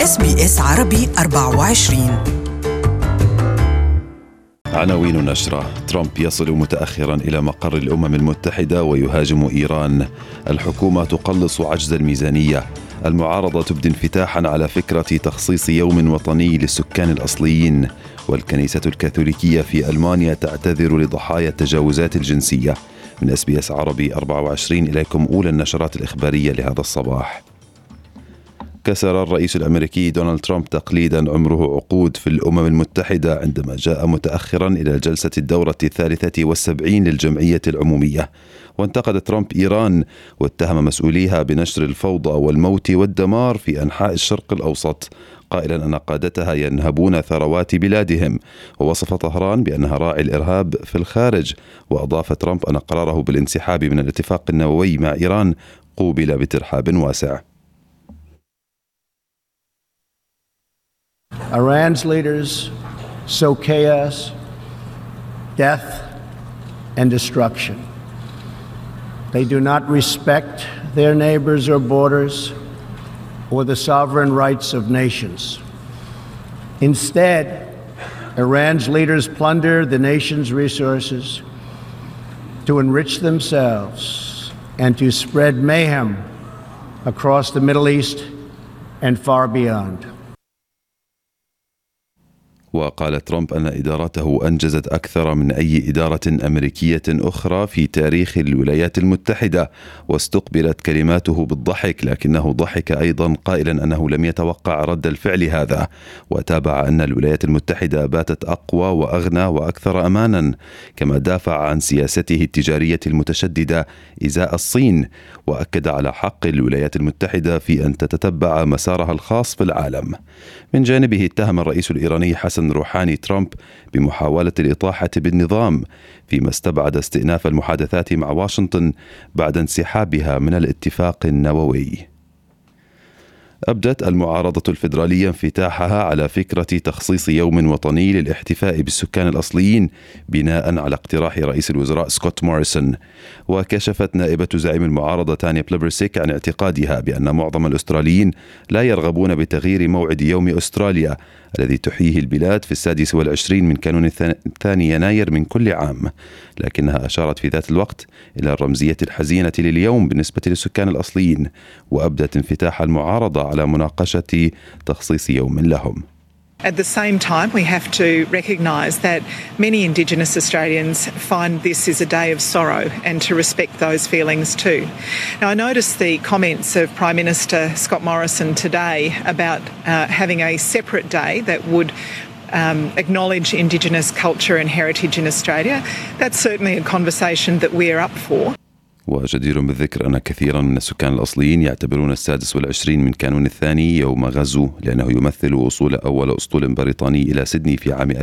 SBS عربي 24. عناوين النشرة: ترامب يصل متأخرا إلى مقر الأمم المتحدة ويهاجم إيران. الحكومة تقلص عجز الميزانية. المعارضة تبدي انفتاحا على فكرة تخصيص يوم وطني للسكان الأصليين. والكنيسة الكاثوليكية في ألمانيا تعتذر لضحايا التجاوزات الجنسية. من SBS عربي 24 إليكم أولى النشرات الإخبارية لهذا الصباح. كسر الرئيس الأمريكي دونالد ترامب تقليدا عمره عقود في الأمم المتحدة عندما جاء متأخرا إلى جلسة الدورة 73 للجمعية العمومية. وانتقد ترامب إيران واتهم مسؤوليها بنشر الفوضى والموت والدمار في أنحاء الشرق الأوسط، قائلا أن قادتها ينهبون ثروات بلادهم، ووصف طهران بأنها راعي الإرهاب في الخارج. وأضاف ترامب أن قراره بالانسحاب من الاتفاق النووي مع إيران قوبل بترحاب واسع. Iran's leaders sow chaos, death, and destruction. They do not respect their neighbors or borders or the sovereign rights of nations. Instead, Iran's leaders plunder the nation's resources to enrich themselves and to spread mayhem across the Middle East and far beyond. وقال ترامب أن إدارته أنجزت أكثر من أي إدارة أمريكية أخرى في تاريخ الولايات المتحدة، واستقبلت كلماته بالضحك، لكنه ضحك أيضا قائلا أنه لم يتوقع رد الفعل هذا. وتابع أن الولايات المتحدة باتت أقوى وأغنى وأكثر أمانا، كما دافع عن سياسته التجارية المتشددة إزاء الصين، وأكد على حق الولايات المتحدة في أن تتتبع مسارها الخاص في العالم. من جانبه اتهم الرئيس الإيراني حسن روحاني ترامب بمحاولة الإطاحة بالنظام، فيما استبعد استئناف المحادثات مع واشنطن بعد انسحابها من الاتفاق النووي. أبدت المعارضة الفيدرالية انفتاحها على فكرة تخصيص يوم وطني للاحتفاء بالسكان الأصليين بناء على اقتراح رئيس الوزراء سكوت موريسون. وكشفت نائبة زعيم المعارضة تانيا بليبرسيك عن اعتقادها بأن معظم الأستراليين لا يرغبون بتغيير موعد يوم أستراليا الذي تحييه البلاد في 26 من كانون 2 يناير من كل عام، لكنها أشارت في ذات الوقت إلى الرمزية الحزينة لليوم بالنسبة للسكان الأصليين، وأبدت انفتاح المعارضة على مناقشة تخصيص يوم لهم. At the same time, we have to recognise that many Indigenous Australians find this is a day of sorrow and to respect those feelings too. Now, I noticed the comments of Prime Minister Scott Morrison today about having a separate day that would acknowledge Indigenous culture and heritage in Australia. That's certainly a conversation that we're up for. وجدير بالذكر أن كثيرا من السكان الأصليين يعتبرون 26 من كانون الثاني يوم غزو، لأنه يمثل وصول أول أسطول بريطاني إلى سيدني في عام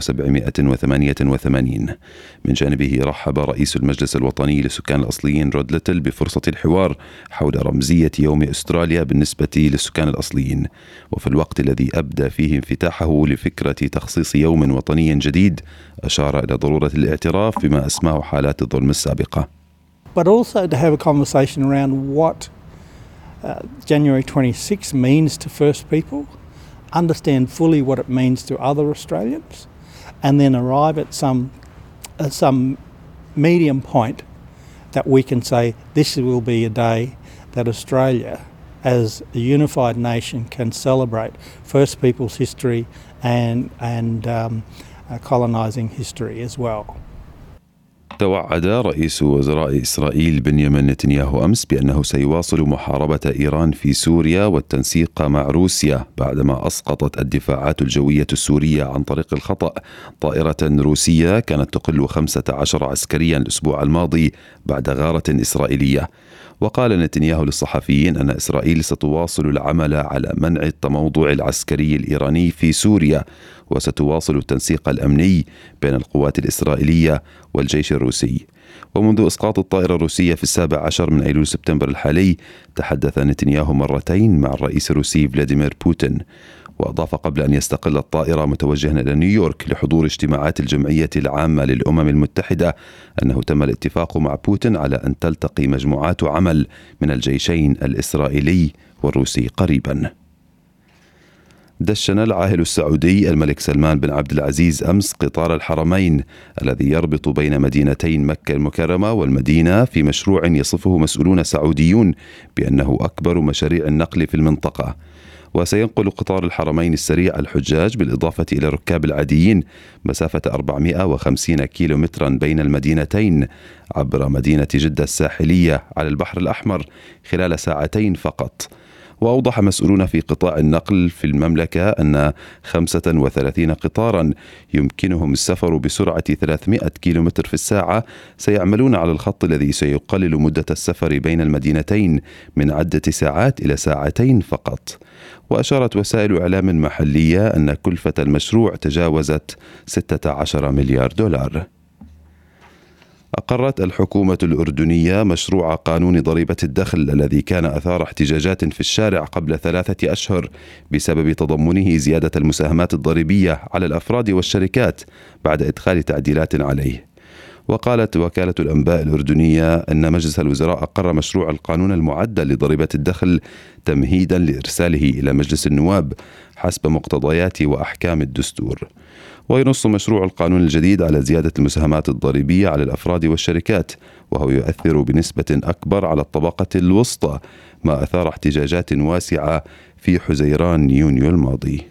1788. من جانبه رحب رئيس المجلس الوطني للسكان الأصليين رود ليتل بفرصة الحوار حول رمزية يوم أستراليا بالنسبة للسكان الأصليين، وفي الوقت الذي أبدى فيه انفتاحه لفكرة تخصيص يوم وطني جديد أشار إلى ضرورة الاعتراف بما أسماه حالات الظلم السابقة. But also to have a conversation around what January 26 means to First People, understand fully what it means to other Australians, and then arrive at some medium point that we can say this will be a day that Australia, as a unified nation, can celebrate First People's history and colonising history as well. توعد رئيس وزراء إسرائيل بنيامين نتنياهو أمس بأنه سيواصل محاربة إيران في سوريا والتنسيق مع روسيا بعدما أسقطت الدفاعات الجوية السورية عن طريق الخطأ طائرة روسية كانت تقل 15 عسكريا الأسبوع الماضي بعد غارة إسرائيلية. وقال نتنياهو للصحفيين أن إسرائيل ستواصل العمل على منع التموضع العسكري الإيراني في سوريا، وستواصل التنسيق الأمني بين القوات الإسرائيلية والجيش الروسي. ومنذ إسقاط الطائرة الروسية في 17 من أيلول سبتمبر الحالي تحدث نتنياهو مرتين مع الرئيس الروسي فلاديمير بوتين. وأضاف قبل أن يستقل الطائرة متوجها إلى نيويورك لحضور اجتماعات الجمعية العامة للأمم المتحدة أنه تم الاتفاق مع بوتين على أن تلتقي مجموعات عمل من الجيشين الإسرائيلي والروسي قريبا. دشن العاهل السعودي الملك سلمان بن عبد العزيز أمس قطار الحرمين الذي يربط بين مدينتين مكة المكرمة والمدينة في مشروع يصفه مسؤولون سعوديون بأنه أكبر مشاريع النقل في المنطقة. وسينقل قطار الحرمين السريع الحجاج بالإضافة إلى الركاب العاديين مسافة 450 كيلومترا بين المدينتين عبر مدينة جدة الساحلية على البحر الأحمر خلال ساعتين فقط. وأوضح مسؤولون في قطاع النقل في المملكة أن 35 قطارا يمكنهم السفر بسرعة 300 كيلومتر في الساعة سيعملون على الخط الذي سيقلل مدة السفر بين المدينتين من عدة ساعات إلى ساعتين فقط. وأشارت وسائل إعلام محلية أن كلفة المشروع تجاوزت 16 مليار دولار. أقرت الحكومة الأردنية مشروع قانون ضريبة الدخل الذي كان أثار احتجاجات في الشارع قبل 3 أشهر بسبب تضمنه زيادة المساهمات الضريبية على الأفراد والشركات بعد إدخال تعديلات عليه. وقالت وكالة الأنباء الأردنية أن مجلس الوزراء أقر مشروع القانون المعدل لضريبة الدخل تمهيدا لإرساله إلى مجلس النواب حسب مقتضيات وأحكام الدستور. وينص مشروع القانون الجديد على زيادة المساهمات الضريبية على الأفراد والشركات، وهو يؤثر بنسبة أكبر على الطبقة الوسطى، ما أثار احتجاجات واسعة في حزيران يونيو الماضي.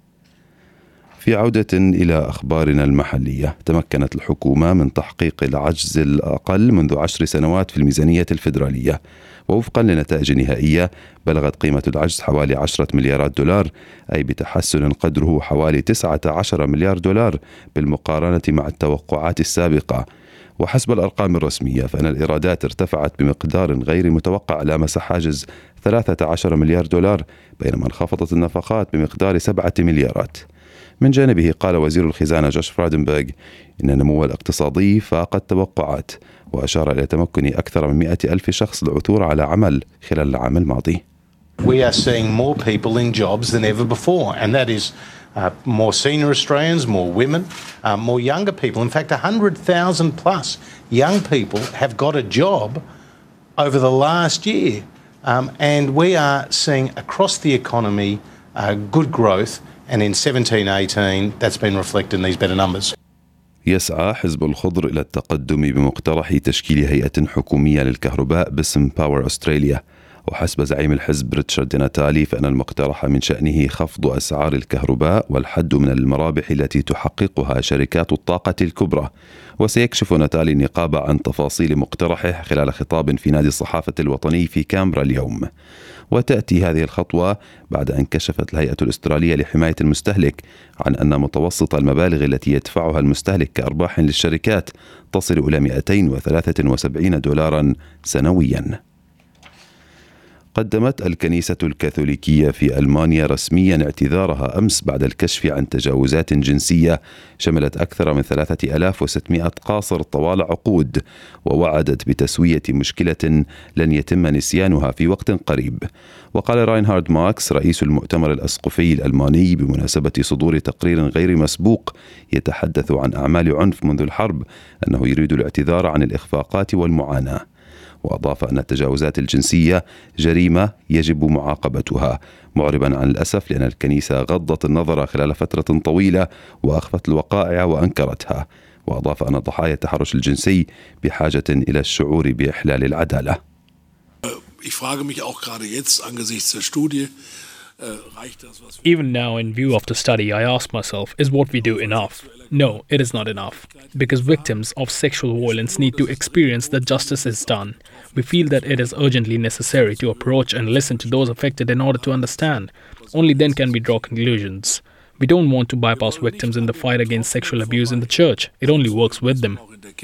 في عودة إلى أخبارنا المحلية، تمكنت الحكومة من تحقيق العجز الأقل منذ 10 سنوات في الميزانية الفيدرالية، ووفقا لنتائج نهائية بلغت قيمة العجز حوالي 10 مليارات دولار، أي بتحسن قدره حوالي 19 مليار دولار بالمقارنة مع التوقعات السابقة. وحسب الأرقام الرسمية فإن الإيرادات ارتفعت بمقدار غير متوقع لامس حاجز 13 مليار دولار، بينما انخفضت النفقات بمقدار 7 مليارات. من جانبه قال وزير الخزانة جوش فرادنبرغ إن النمو الاقتصادي فاق التوقعات، وأشار إلى تمكن أكثر من 100,000 شخص العثور على عمل خلال العام الماضي. We are seeing more people in jobs than ever before, and that is more senior Australians, more women, more younger people. In fact, 100,000 plus young people have got a job over the last year, and we are seeing across the economy good growth, and in 17-18 that's been reflected in these better numbers. يسعى حزب الخضر إلى التقدم بمقترح تشكيل هيئة حكومية للكهرباء باسم باور أستراليا. وحسب زعيم الحزب ريتشارد دي ناتالي فإن المقترح من شأنه خفض أسعار الكهرباء والحد من المرابح التي تحققها شركات الطاقة الكبرى. وسيكشف ناتالي النقاب عن تفاصيل مقترحه خلال خطاب في نادي الصحافة الوطني في كامبرا اليوم. وتأتي هذه الخطوة بعد أن كشفت الهيئة الأسترالية لحماية المستهلك عن أن متوسط المبالغ التي يدفعها المستهلك كأرباح للشركات تصل إلى 273 دولارا سنويا. قدمت الكنيسة الكاثوليكية في ألمانيا رسميا اعتذارها أمس بعد الكشف عن تجاوزات جنسية شملت أكثر من 3600 قاصر طوال عقود، ووعدت بتسوية مشكلة لن يتم نسيانها في وقت قريب. وقال راينهارد ماكس رئيس المؤتمر الأسقفي الألماني بمناسبة صدور تقرير غير مسبوق يتحدث عن أعمال عنف منذ الحرب أنه يريد الاعتذار عن الإخفاقات والمعاناة. وأضاف أن التجاوزات الجنسية جريمة يجب معاقبتها، معربا عن الأسف لأن الكنيسة غضت النظر خلال فترة طويلة وأخفت الوقائع وأنكرتها. وأضاف أن ضحايا التحرش الجنسي بحاجة إلى الشعور بإحلال العدالة. Even now, in view of the study, I ask myself, is what we do enough? No, it is not enough. Because victims of sexual violence need to experience that justice is done. We feel that it is urgently necessary to approach and listen to those affected in order to understand. Only then can we draw conclusions. We don't want to bypass victims in the fight against sexual abuse in the church. It only works with them.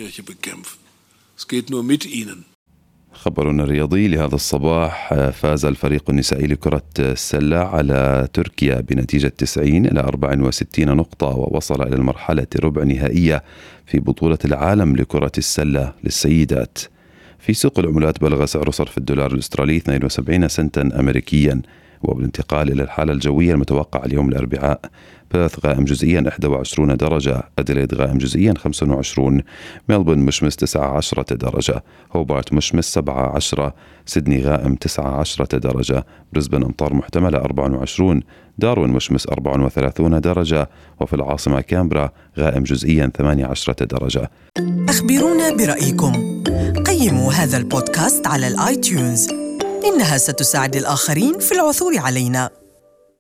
خبرنا الرياضي لهذا الصباح: فاز الفريق النسائي لكرة السلة على تركيا بنتيجة 90-64 نقطة، ووصل إلى المرحلة ربع نهائية في بطولة العالم لكرة السلة للسيدات. في سوق العملات بلغ سعر صرف الدولار الأسترالي 72 سنتا أمريكيا، وبالانتقال إلى الحالة الجوية المتوقعة اليوم الأربعاء: بيرث غائم جزئيا 21 درجة، أديليد غائم جزئيا 25، ملبورن مشمس 19 درجة، هوبارت مشمس 17، سيدني غائم 19 درجة، بريسبن أمطار محتملة 24، داروين مشمس 34 درجة، وفي العاصمة كامبرا غائم جزئيا 18 درجة. أخبرونا برأيكم. قيموا هذا البودكاست على الآيتيونز، إنها ستساعد الآخرين في العثور علينا.